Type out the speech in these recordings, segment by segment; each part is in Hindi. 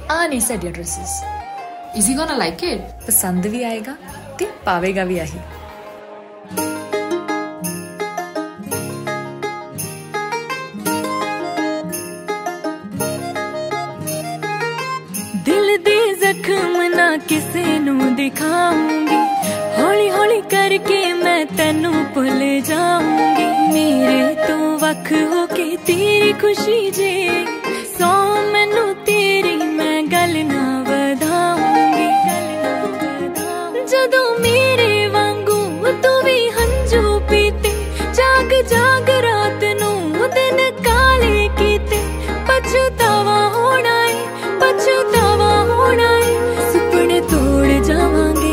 आ ने साडियां dresses. Is he gonna like it? पसंद भी आएगा ते पावेगा भी आही। दिल दे जख्म ना किसे नू दिखाऊंगी, हौली हौली करके मैं तेनू भुल जाऊंगी। मेरे तो वख होके तेरी खुशी जे, सौ मैनू तेरी मैं गल ना वधाऊंगी। जदों मेरे वांगू तू भी हंजू पीते, जाग जाग रात नू दिन काले कीते। पछतावा होना है, पछतावा होना है, सुपने तोड़ जावांगे।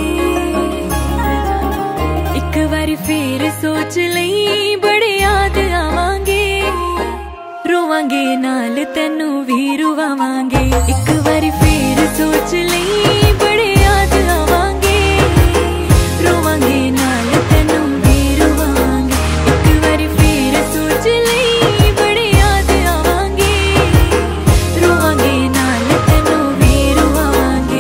एक बारी फिर सोच लई, बड़े याद आवांगे। रोवांगे नाल तेनू भी रुवावांगे। एक बारी फिर सोच लई, बड़े याद आवांगे। रोवांगे नाल तेनू भी रुवावांगे। एक बारी फिर सोच लई, बड़े याद आवांगे। रोवांगे नाल तेनू भी रुवावांगे।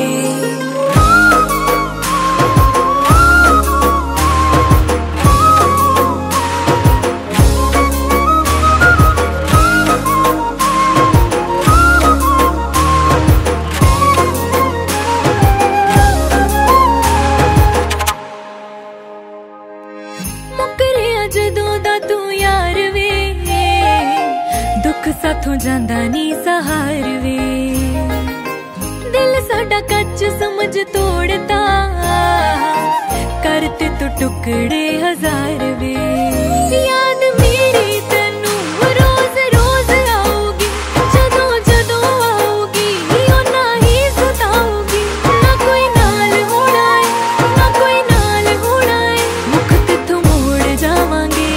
मुकरिया जदों दा तू यार वे, दुख साथों जांदा नी सहार वे। दिल साडा कच्च समझ तोड़ता, करते तो टुकड़े हजार वे। याद मेरी तेनू रोज रोज आऊगी, जदों जदों आऊगी ओना ही सताऊगी। ना कोई नाल होना है, ना कोई नाल होना है, मुख तेथों मोड़ जावांगे।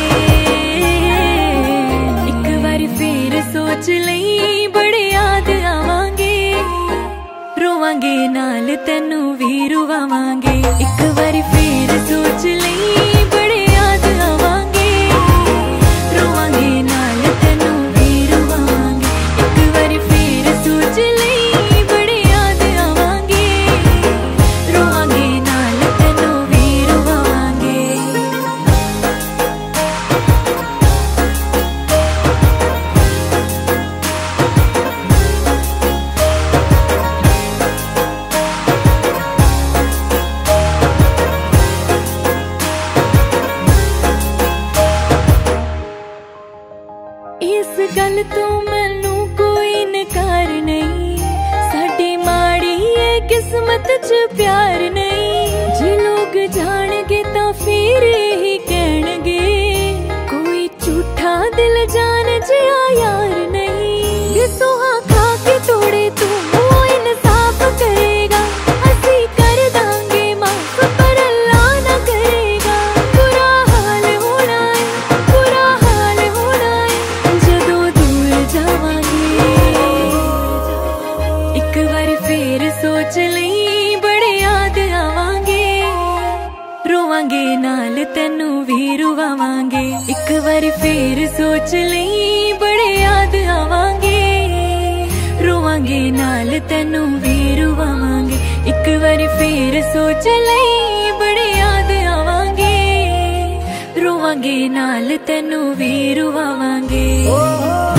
एक बारी फिर सोच लई, बड़े याद आवांगे। रोवांगे नाल तेनू भी रुवावांगे। एक बारी फिर सोच लई, बड़े याद आवांगे। रोवांगे नाल तेनू भी रुवावांगे। एक बारी फिर सोच लई, बड़े याद आवांगे। रोवांगे नाल तेनू भी रुवावांगे। इस गल तो मैनू कोई नकार नहीं, साडी माड़ी है किस्मत च प्यार नहीं। जे लोग जाणगे तां फिर ही कहणगे, कोई झूठा दिल जान जिया यार नहीं। वे सोहा खा के तोड़े तू वो इंसाफ करेगा, असी कर दांगे माफ पर अल्लाह ना करेगा। बुरा हाल होना है, बुरा हाल होना है, जदों दूर जावांगे। एक बारी फिर सोच लई, बड़े याद आवांगे। रोवांगे नाल तेनू भी रुवावांगे। एक बारी फिर सोच लई, बड़े याद आवांगे। रोवांगे नाल तेनू भी रुवावांगे। एक बारी फिर सोच लई, बड़े याद आवांगे। रोवांगे नाल तेनू भी रुवावांगे।